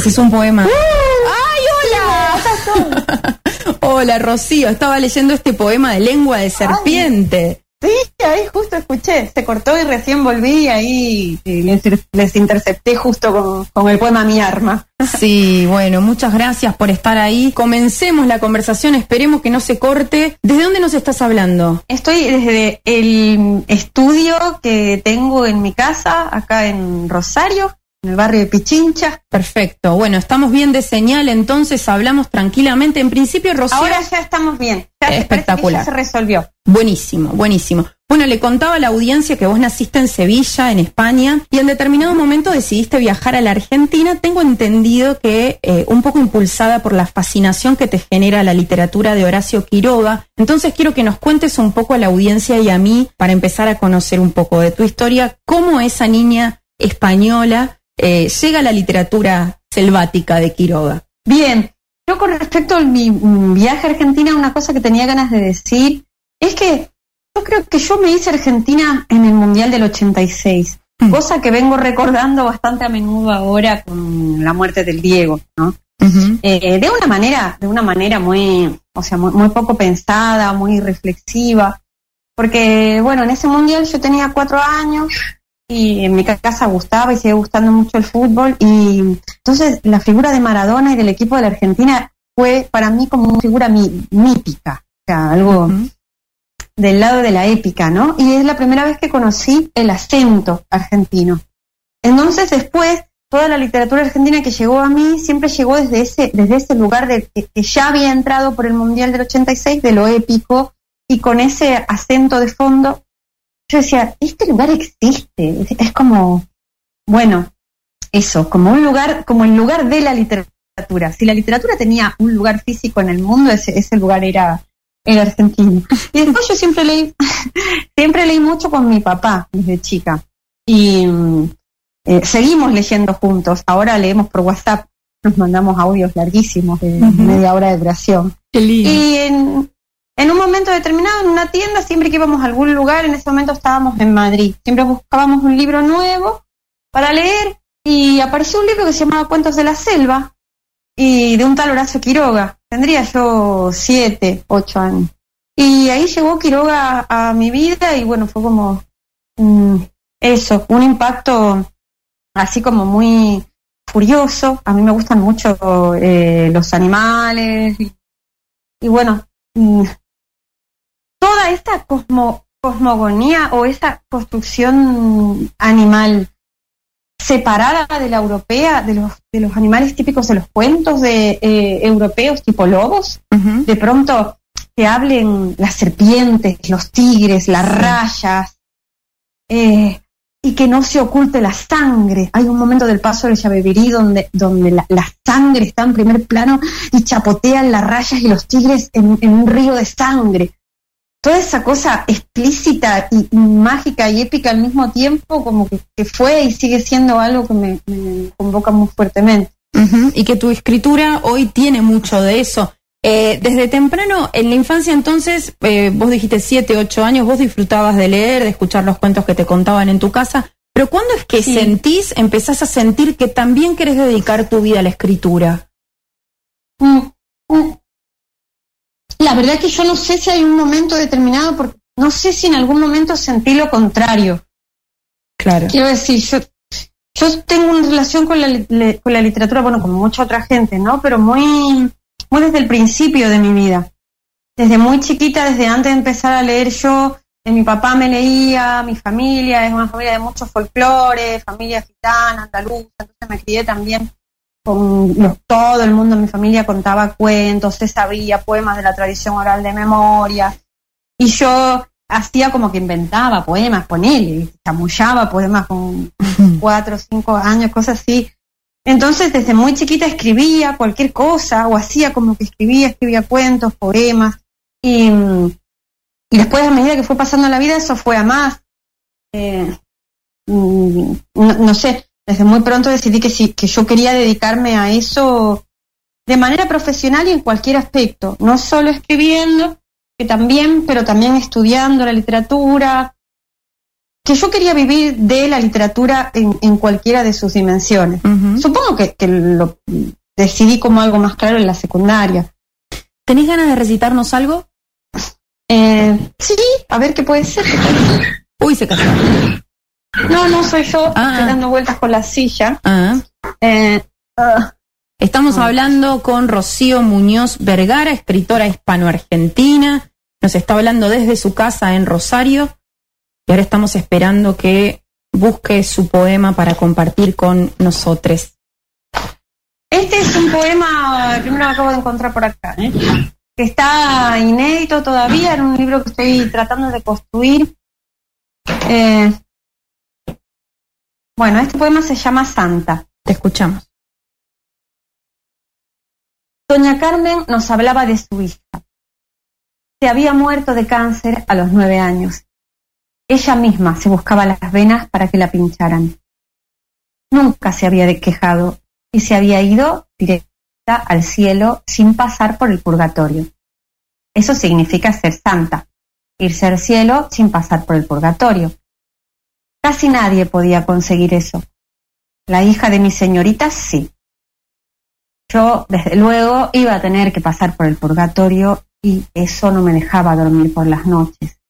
Es un poema. ¡Ay, hola! Hola, Rocío. Estaba leyendo este poema de Lengua de Serpiente. Sí, ahí justo escuché. Se cortó y recién volví y ahí les intercepté justo con el poema Mi Arma. Sí, bueno, muchas gracias por estar ahí. Comencemos la conversación, esperemos que no se corte. ¿Desde dónde nos estás hablando? Estoy desde el estudio que tengo en mi casa, acá en Rosario, en el barrio de Pichincha. Perfecto, bueno, estamos bien de señal, entonces hablamos tranquilamente. En principio, Rocío... Ahora ya estamos bien, ya espectacular. Ya se resolvió. Buenísimo, buenísimo. Bueno, le contaba a la audiencia que vos naciste en Sevilla, en España, y en determinado momento decidiste viajar a la Argentina. Tengo entendido que un poco impulsada por la fascinación que te genera la literatura de Horacio Quiroga. Entonces quiero que nos cuentes un poco a la audiencia y a mí, para empezar a conocer un poco de tu historia, cómo esa niña española llega a la literatura selvática de Quiroga. Bien, yo con respecto a mi viaje a Argentina, una cosa que tenía ganas de decir es que yo creo que yo me hice Argentina en el Mundial del 86, cosa que vengo recordando bastante a menudo ahora con la muerte del Diego, ¿no? De una manera muy, o sea, muy poco pensada, muy reflexiva, porque bueno, en ese Mundial yo tenía 4 años y en mi casa gustaba y sigue gustando mucho el fútbol, y entonces la figura de Maradona y del equipo de la Argentina fue para mí como una figura mítica, o sea, algo del lado de la épica, ¿no? Y es la primera vez que conocí el acento argentino. Entonces después, toda la literatura argentina que llegó a mí siempre llegó desde ese lugar de que ya había entrado por el Mundial del 86, de lo épico, y con ese acento de fondo. Yo decía, este lugar existe, es como, bueno, eso, como un lugar, como el lugar de la literatura. Si la literatura tenía un lugar físico en el mundo, ese lugar era argentino. Y después yo siempre leí mucho con mi papá desde chica. Y seguimos leyendo juntos. Ahora leemos por WhatsApp, nos mandamos audios larguísimos de media hora de duración. Qué lindo. Y en un momento determinado, en una tienda, siempre que íbamos a algún lugar, en ese momento estábamos en Madrid, siempre buscábamos un libro nuevo para leer, y apareció un libro que se llamaba Cuentos de la Selva, y de un tal Horacio Quiroga. Tendría yo 7, 8 años. Y ahí llegó Quiroga a mi vida, y bueno, fue como eso, un impacto así como muy furioso. A mí me gustan mucho los animales, y bueno... toda esta cosmogonía o esta construcción animal separada de la europea, de los animales típicos de los cuentos de europeos tipo lobos, de pronto que hablen las serpientes, los tigres, las rayas, y que no se oculte la sangre. Hay un momento del Paso del Yabebirí donde la sangre está en primer plano y chapotean las rayas y los tigres en un río de sangre. Toda esa cosa explícita y mágica y épica al mismo tiempo, como que fue y sigue siendo algo que me convoca muy fuertemente. Y que tu escritura hoy tiene mucho de eso. Desde temprano, en la infancia entonces, vos dijiste 7, 8 años, vos disfrutabas de leer, de escuchar los cuentos que te contaban en tu casa, pero ¿cuándo es que empezás a sentir que también querés dedicar tu vida a la escritura? La verdad es que yo no sé si hay un momento determinado, porque no sé si en algún momento sentí lo contrario. Claro. Quiero decir, yo tengo una relación con la literatura, bueno, como mucha otra gente, ¿no? Pero muy desde el principio de mi vida. Desde muy chiquita, desde antes de empezar a leer yo, mi papá me leía, mi familia es una familia de mucho folclore, familia gitana, andaluza, entonces me crié también todo el mundo en mi familia contaba cuentos, se sabía poemas de la tradición oral de memoria, y yo hacía como que inventaba poemas, ponele, chamullaba poemas con 4 o 5 años, cosas así. Entonces desde muy chiquita escribía cualquier cosa, o hacía como que escribía cuentos, poemas, y después a medida que fue pasando la vida eso fue a más. No sé, desde muy pronto decidí que yo quería dedicarme a eso de manera profesional y en cualquier aspecto, no solo escribiendo, que también, pero también estudiando la literatura, que yo quería vivir de la literatura en cualquiera de sus dimensiones. Supongo que lo decidí como algo más claro en la secundaria. ¿Tenés ganas de recitarnos algo? Sí, a ver qué puede ser. Uy, se casó. No soy yo, estoy dando vueltas con la silla. Estamos hablando con Rocío Muñoz Vergara, escritora hispano-argentina. Nos está hablando desde su casa en Rosario. Y ahora estamos esperando que busque su poema para compartir con nosotros. Este es un poema, primero lo acabo de encontrar por acá, que está inédito todavía en un libro que estoy tratando de construir. Bueno, este poema se llama Santa. Te escuchamos. Doña Carmen nos hablaba de su hija. Se había muerto de cáncer a los 9 años. Ella misma se buscaba las venas para que la pincharan. Nunca se había quejado y se había ido directa al cielo sin pasar por el purgatorio. Eso significa ser santa, irse al cielo sin pasar por el purgatorio. Casi nadie podía conseguir eso. La hija de mi señorita sí. Yo, desde luego, iba a tener que pasar por el purgatorio y eso no me dejaba dormir por las noches.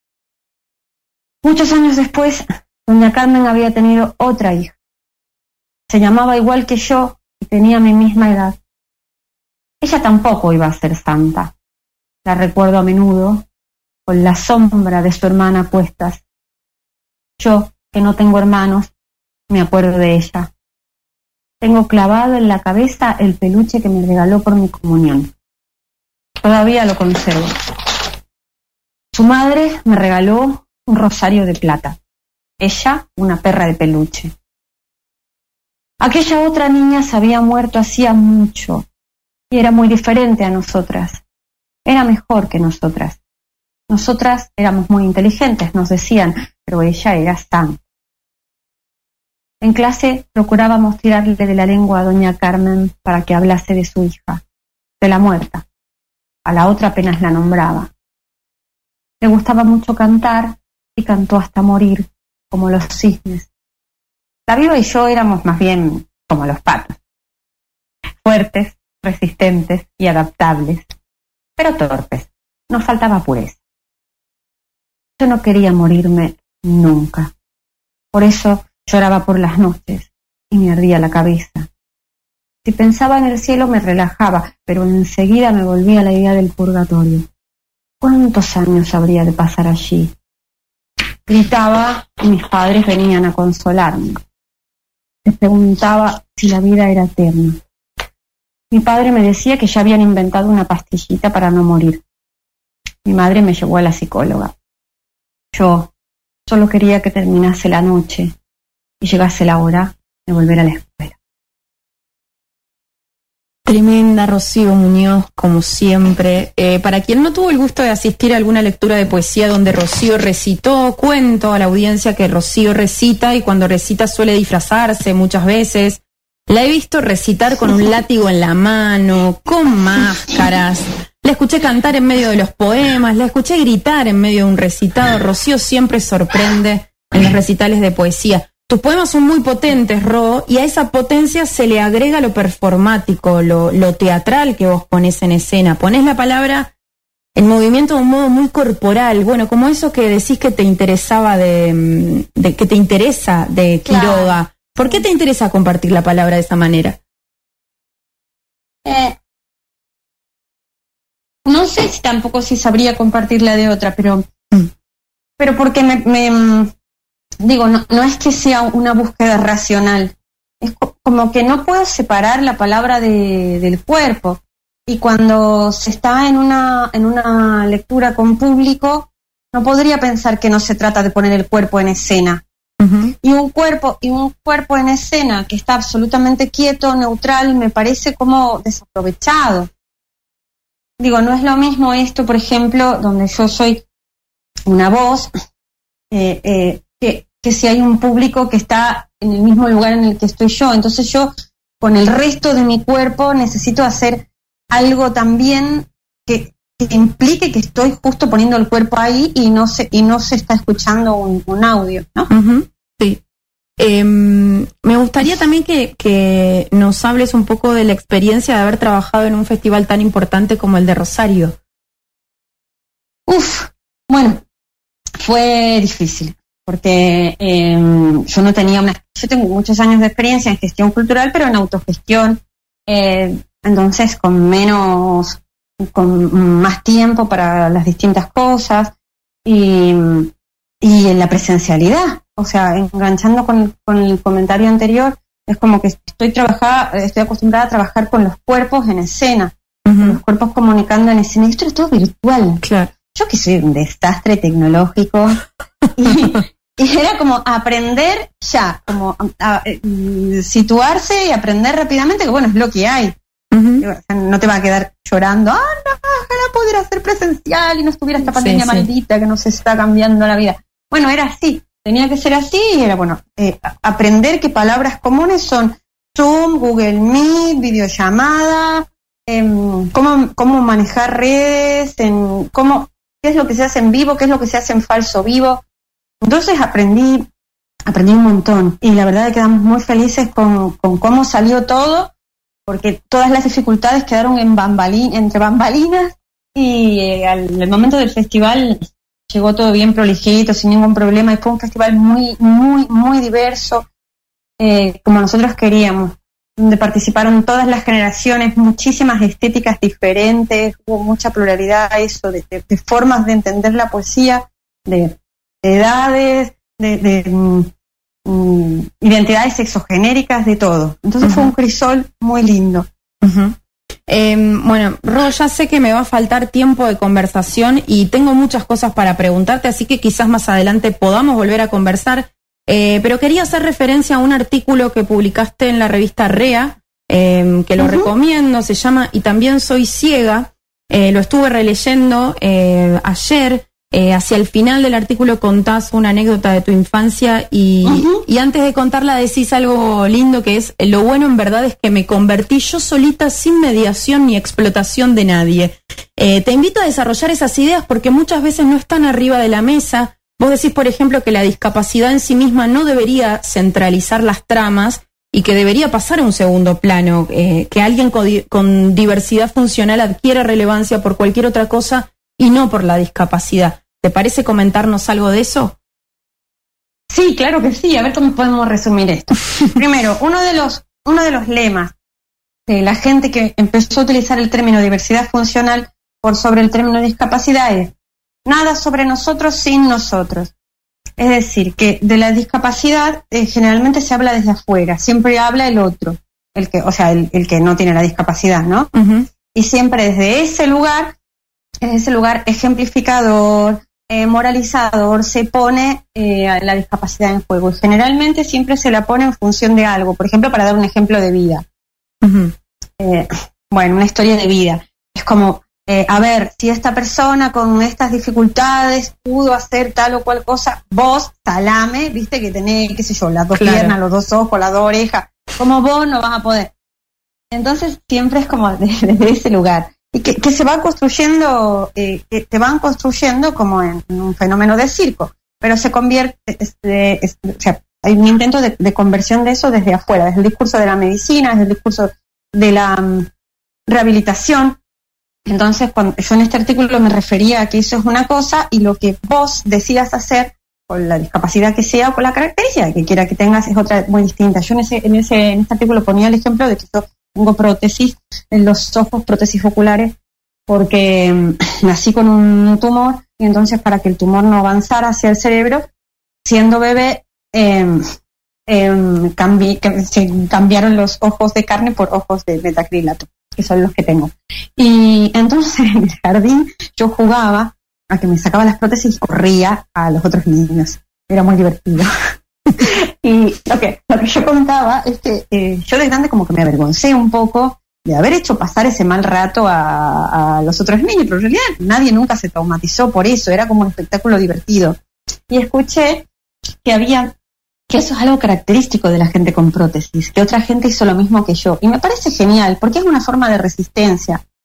Muchos años después, doña Carmen había tenido otra hija. Se llamaba igual que yo y tenía mi misma edad. Ella tampoco iba a ser santa. La recuerdo a menudo, con la sombra de su hermana a cuestas. Yo, que no tengo hermanos, me acuerdo de ella. Tengo clavado en la cabeza el peluche que me regaló por mi comunión. Todavía lo conservo. Su madre me regaló un rosario de plata. Ella, una perra de peluche. Aquella otra niña se había muerto hacía mucho y era muy diferente a nosotras. Era mejor que nosotras. Nosotras éramos muy inteligentes, nos decían, pero ella era santa. En clase procurábamos tirarle de la lengua a doña Carmen para que hablase de su hija, de la muerta. A la otra apenas la nombraba. Le gustaba mucho cantar y cantó hasta morir, como los cisnes. La viva y yo éramos más bien como los patos, fuertes, resistentes y adaptables, pero torpes. Nos faltaba pureza. Yo no quería morirme nunca. Por eso lloraba por las noches y me ardía la cabeza. Si pensaba en el cielo me relajaba, pero enseguida me volvía la idea del purgatorio. ¿Cuántos años habría de pasar allí? Gritaba y mis padres venían a consolarme. Les preguntaba si la vida era eterna. Mi padre me decía que ya habían inventado una pastillita para no morir. Mi madre me llevó a la psicóloga. Yo solo quería que terminase la noche y llegase la hora de volver a la escuela. Tremenda, Rocío Muñoz, como siempre. Para quien no tuvo el gusto de asistir a alguna lectura de poesía donde Rocío recitó, cuento a la audiencia que Rocío recita y cuando recita suele disfrazarse muchas veces. La he visto recitar con un látigo en la mano, con máscaras. La escuché cantar en medio de los poemas, la escuché gritar en medio de un recitado. Rocío siempre sorprende en los recitales de poesía. Tus poemas son muy potentes, Ro, y a esa potencia se le agrega lo performático, lo teatral que vos ponés en escena. Ponés la palabra en movimiento de un modo muy corporal. Bueno, como eso que decís que te interesaba que te interesa de Quiroga. Claro. ¿Por qué te interesa compartir la palabra de esa manera? No sé si tampoco si sabría compartirla de otra, pero porque digo, no es que sea una búsqueda racional, es como que no puedo separar la palabra del cuerpo, y cuando se está en una lectura con público, no podría pensar que no se trata de poner el cuerpo en escena. Uh-huh. Y un cuerpo en escena que está absolutamente quieto, neutral, me parece como desaprovechado. Digo, no es lo mismo esto, por ejemplo, donde yo soy una voz, que si hay un público que está en el mismo lugar en el que estoy yo. Entonces yo, con el resto de mi cuerpo, necesito hacer algo también que que implique que estoy justo poniendo el cuerpo ahí y no se está escuchando un audio, ¿no? Uh-huh. Sí. Me gustaría también que nos hables un poco de la experiencia de haber trabajado en un festival tan importante como el de Rosario. Bueno, fue difícil, porque yo tengo muchos años de experiencia en gestión cultural, pero en autogestión, entonces con más tiempo para las distintas cosas y en la presencialidad. O sea, enganchando con el comentario anterior, es como que estoy acostumbrada a trabajar con los cuerpos en escena, con los cuerpos comunicando en escena, y esto es todo virtual. Claro. Yo que soy un desastre tecnológico, y era como aprender ya, como situarse y aprender rápidamente, que bueno, es lo que hay. Uh-huh. O sea, no te va a quedar llorando, no, ojalá pudiera ser presencial y no estuviera esta pandemia maldita que nos está cambiando la vida. Bueno, era así. Tenía que ser así y era aprender que palabras comunes son Zoom, Google Meet, videollamada, cómo manejar redes, qué es lo que se hace en vivo, qué es lo que se hace en falso vivo. Entonces aprendí un montón y la verdad es que quedamos muy felices con cómo salió todo, porque todas las dificultades quedaron entre bambalinas y al momento del festival llegó todo bien prolijito, sin ningún problema, y fue un festival muy, muy, muy diverso, como nosotros queríamos, donde participaron todas las generaciones, muchísimas estéticas diferentes, hubo mucha pluralidad, de formas de entender la poesía, de edades, de identidades sexogenéricas, de todo. Entonces fue un crisol muy lindo. Uh-huh. Bueno, Ro, ya sé que me va a faltar tiempo de conversación y tengo muchas cosas para preguntarte, así que quizás más adelante podamos volver a conversar, pero quería hacer referencia a un artículo que publicaste en la revista REA, que lo recomiendo, se llama Y también soy ciega, lo estuve releyendo ayer. Hacia el final del artículo contás una anécdota de tu infancia y antes de contarla decís algo lindo que es: lo bueno en verdad es que me convertí yo solita sin mediación ni explotación de nadie. Te invito a desarrollar esas ideas porque muchas veces no están arriba de la mesa. Vos decís, por ejemplo, que la discapacidad en sí misma no debería centralizar las tramas y que debería pasar a un segundo plano, que alguien con diversidad funcional adquiere relevancia por cualquier otra cosa y no por la discapacidad. ¿Te parece comentarnos algo de eso? Sí, claro que sí. A ver cómo podemos resumir esto. Primero, uno de los lemas de la gente que empezó a utilizar el término diversidad funcional por sobre el término discapacidad es: nada sobre nosotros sin nosotros. Es decir, que de la discapacidad generalmente se habla desde afuera, siempre habla el otro, el que no tiene la discapacidad, ¿no? Uh-huh. Y siempre desde ese lugar ejemplificador, moralizador, se pone la discapacidad en juego. Y generalmente siempre se la pone en función de algo. Por ejemplo, para dar un ejemplo de vida. Uh-huh. Una historia de vida. Es como, a ver, si esta persona con estas dificultades pudo hacer tal o cual cosa, vos, salame, viste que tenés, qué sé yo, las dos piernas, los dos ojos, las dos orejas, como vos no vas a poder. Entonces siempre es como desde ese lugar. Y que se va construyendo, que te van construyendo como en un fenómeno de circo, pero se convierte, hay un intento de conversión de eso desde afuera, desde el discurso de la medicina, desde el discurso de la rehabilitación. Entonces, cuando yo en este artículo me refería a que eso es una cosa y lo que vos decidas hacer con la discapacidad que sea o con la característica que quiera que tengas es otra este artículo ponía el ejemplo de que yo tengo prótesis en los ojos, prótesis oculares, porque nací con un tumor y entonces para que el tumor no avanzara hacia el cerebro, siendo bebé, cambiaron los ojos de carne por ojos de metacrilato, que son los que tengo. Y entonces en el jardín yo jugaba a que me sacaba las prótesis y corría a los otros niños. Era muy divertido. Y lo que yo contaba es que yo de grande como que me avergoncé un poco de haber hecho pasar ese mal rato a los otros niños, pero en realidad nadie nunca se traumatizó por eso, era como un espectáculo divertido. Y escuché que eso es algo característico de la gente con prótesis, que otra gente hizo lo mismo que yo, y me parece genial, porque es una forma de resistencia.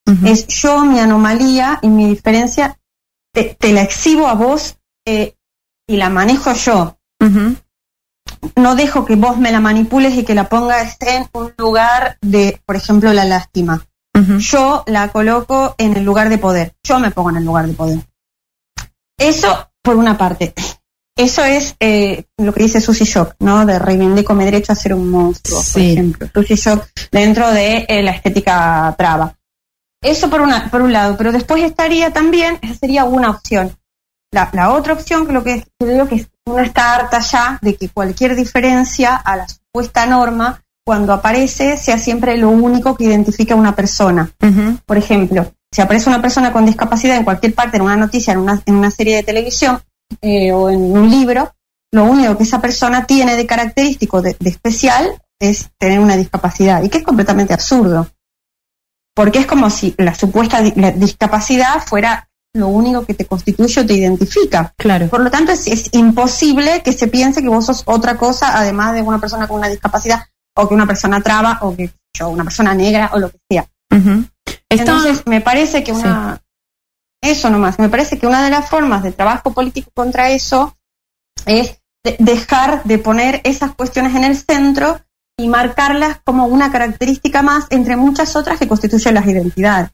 Es yo, mi anomalía y mi diferencia, te la exhibo a vos y la manejo yo. No dejo que vos me la manipules y que la pongas en un lugar de, por ejemplo, la lástima. Yo la coloco en el lugar de poder. Yo me pongo en el lugar de poder. Eso, por una parte. Eso es lo que dice Susy Shock, ¿no? De reivindico mi derecho a ser un monstruo, por ejemplo. Susy Shock dentro de la estética traba. Eso por un lado, pero después estaría también, esa sería una opción. La otra opción, que digo que uno está harta ya de que cualquier diferencia a la supuesta norma, cuando aparece, sea siempre lo único que identifica a una persona. Por ejemplo, si aparece una persona con discapacidad en cualquier parte, en una noticia, en una serie de televisión o en un libro, lo único que esa persona tiene de característico, de especial, es tener una discapacidad, y que es completamente absurdo. Porque es como si la supuesta discapacidad fuera lo único que te constituye o te identifica. Claro. Por lo tanto, es imposible que se piense que vos sos otra cosa, además de una persona con una discapacidad, o que una persona traba, o que una persona negra, o lo que sea. Entonces, me parece que eso nomás, me parece que una de las formas de trabajo político contra eso es dejar de poner esas cuestiones en el centro y marcarlas como una característica más entre muchas otras que constituyen las identidades.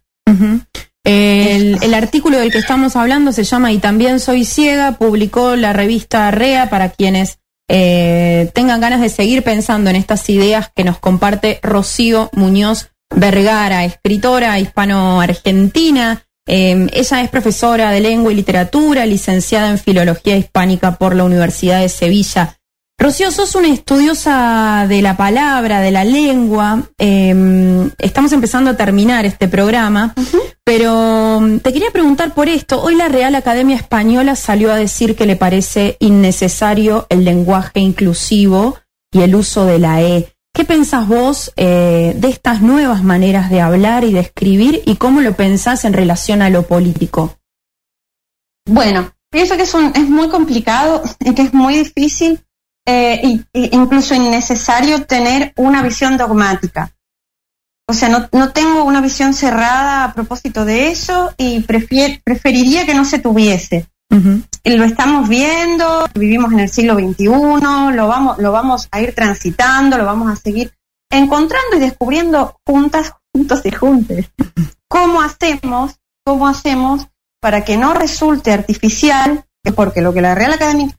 El artículo del que estamos hablando se llama Y también soy ciega, publicó la revista REA, para quienes tengan ganas de seguir pensando en estas ideas que nos comparte Rocío Muñoz Vergara, escritora hispano-argentina. Ella es profesora de lengua y literatura, licenciada en filología hispánica por la Universidad de Sevilla. Rocío, sos una estudiosa de la palabra, de la lengua. Estamos empezando a terminar este programa, pero te quería preguntar por esto. Hoy la Real Academia Española salió a decir que le parece innecesario el lenguaje inclusivo y el uso de la E. ¿Qué pensás vos de estas nuevas maneras de hablar y de escribir, y cómo lo pensás en relación a lo político? Bueno, pienso que es muy complicado y que es muy difícil e incluso innecesario tener una visión dogmática. O sea, no tengo una visión cerrada a propósito de eso, y preferiría que no se tuviese. Lo estamos viendo, vivimos en el siglo XXI, lo vamos a ir transitando, lo vamos a seguir encontrando y descubriendo juntos y juntes. ¿Cómo hacemos para que no resulte artificial? Porque lo que la Real Academia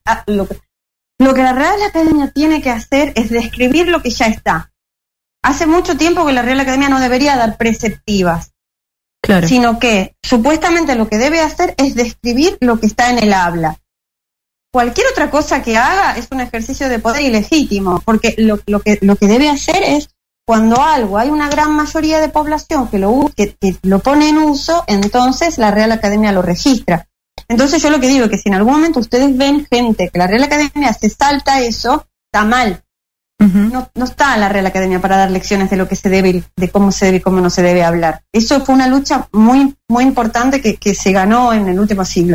tiene que hacer es describir lo que ya está. Hace mucho tiempo que la Real Academia no debería dar preceptivas. Claro. Sino que supuestamente lo que debe hacer es describir lo que está en el habla. Cualquier otra cosa que haga es un ejercicio de poder ilegítimo, porque lo que debe hacer es, cuando hay una gran mayoría de población que lo pone en uso, entonces la Real Academia lo registra. Entonces yo lo que digo es que si en algún momento ustedes ven gente que la Real Academia se salta eso, está mal. No está la Real Academia para dar lecciones de lo que se debe, de cómo se debe y cómo no se debe hablar. Eso fue una lucha muy, muy importante que se ganó en el último siglo.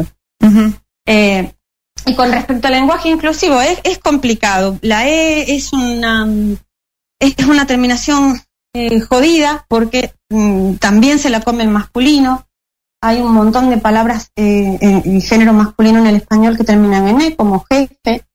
Y con respecto al lenguaje inclusivo, es complicado. La E es una terminación jodida, porque también se la come el masculino. Hay un montón de palabras en género masculino en el español que terminan en E, como jefe.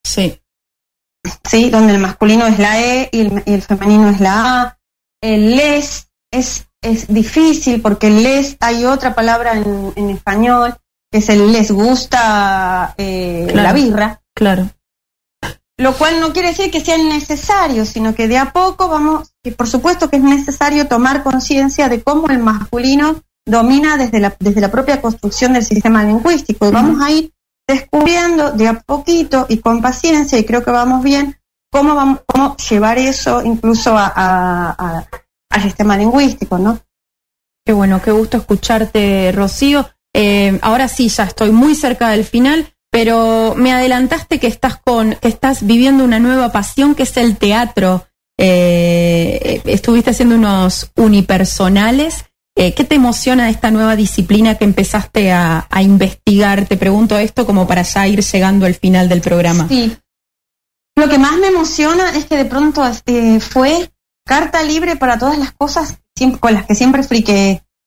Sí, donde el masculino es la E y el femenino es la A. El les es difícil, porque el les, hay otra palabra en español, que es el les gusta la birra. Claro. Lo cual no quiere decir que sea necesario, sino que de a poco que por supuesto que es necesario tomar conciencia de cómo el masculino domina desde la propia construcción del sistema lingüístico, y vamos a ir descubriendo de a poquito y con paciencia, y creo que vamos bien, cómo llevar eso incluso al sistema lingüístico, ¿no? Qué bueno, qué gusto escucharte, Rocío. Ahora sí, ya estoy muy cerca del final, pero me adelantaste que estás viviendo una nueva pasión, que es el teatro. Estuviste haciendo unos unipersonales. ¿Qué te emociona de esta nueva disciplina que empezaste a investigar? Te pregunto esto como para ya ir llegando al final del programa. Sí. Lo que más me emociona es que de pronto fue carta libre para todas las cosas con las que siempre friqué.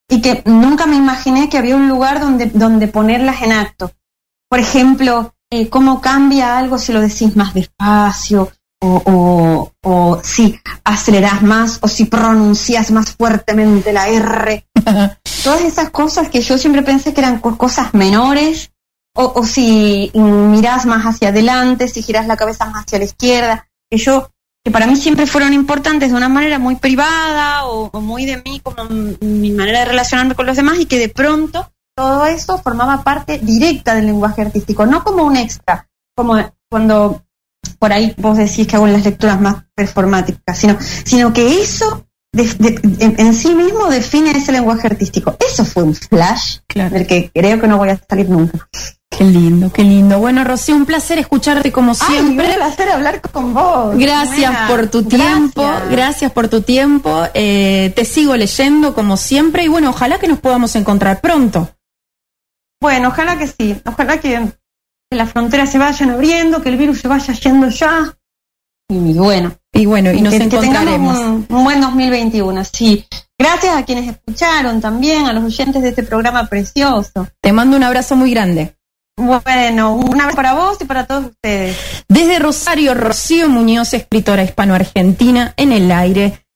y que nunca me imaginé que había un lugar donde ponerlas en acto. Por ejemplo, cómo cambia algo si lo decís más despacio, o si acelerás más, o si pronuncias más fuertemente la R. Todas esas cosas que yo siempre pensé que eran cosas menores, o si mirás más hacia adelante, si girás la cabeza más hacia la izquierda, que para mí siempre fueron importantes de una manera muy privada o muy de mí, como mi manera de relacionarme con los demás, y que de pronto todo eso formaba parte directa del lenguaje artístico, no como un extra, como cuando por ahí vos decís que hago las lecturas más performáticas, sino que eso en sí mismo define ese lenguaje artístico. Eso fue un flash, claro, del que creo que no voy a salir nunca. Qué lindo, qué lindo. Bueno, Rocío, un placer escucharte como siempre. Un placer hablar con vos. Gracias por tu tiempo, gracias por tu tiempo. Te sigo leyendo como siempre y bueno, ojalá que nos podamos encontrar pronto. Bueno, ojalá que sí, ojalá que las fronteras se vayan abriendo, que el virus se vaya yendo ya. Y bueno, y nos encontraremos. Que tengamos un buen 2021, sí. Gracias a quienes escucharon también, a los oyentes de este programa precioso. Te mando un abrazo muy grande. Bueno, un abrazo para vos y para todos ustedes. Desde Rosario, Rocío Muñoz, escritora hispano-argentina, en el aire.